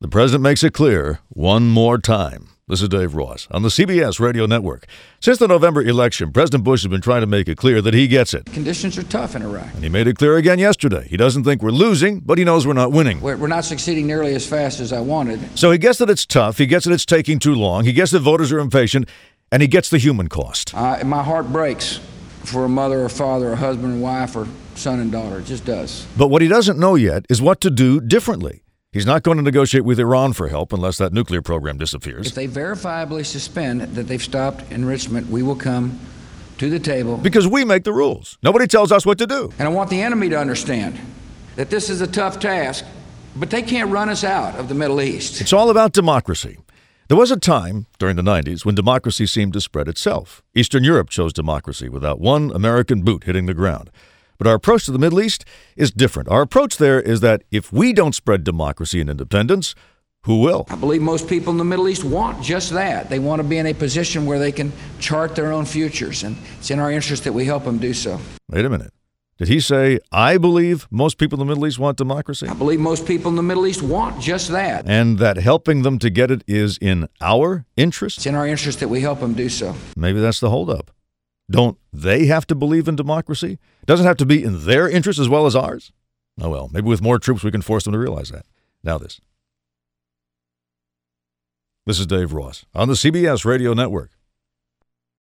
The president makes it clear one more time. This is Dave Ross on the CBS Radio Network. Since the November election, President Bush has been trying to make it clear that he gets it. Conditions are tough in Iraq. And he made it clear again yesterday. He doesn't think we're losing, but he knows we're not winning. We're not succeeding nearly as fast as I wanted. So he gets that it's tough. He gets that it's taking too long. He gets that voters are impatient. And he gets the human cost. My heart breaks for a mother or father, a husband and wife, or son and daughter. It just does. But what he doesn't know yet is what to do differently. He's not going to negotiate with Iran for help unless that nuclear program disappears. If they verifiably suspend that they've stopped enrichment, we will come to the table. Because we make the rules. Nobody tells us what to do. And I want the enemy to understand that this is a tough task, but they can't run us out of the Middle East. It's all about democracy. There was a time during the 90s when democracy seemed to spread itself. Eastern Europe chose democracy without one American boot hitting the ground. But our approach to the Middle East is different. Our approach there is that if we don't spread democracy and independence, who will? I believe most people in the Middle East want just that. They want to be in a position where they can chart their own futures, and it's in our interest that we help them do so. Wait a minute. Did he say, I believe most people in the Middle East want democracy? I believe most people in the Middle East want just that. And that helping them to get it is in our interest? It's in our interest that we help them do so. Maybe that's the holdup. Don't they have to believe in democracy? Doesn't it have to be in their interest as well as ours? Oh well, maybe with more troops we can force them to realize that. Now this. This is Dave Ross on the CBS Radio Network.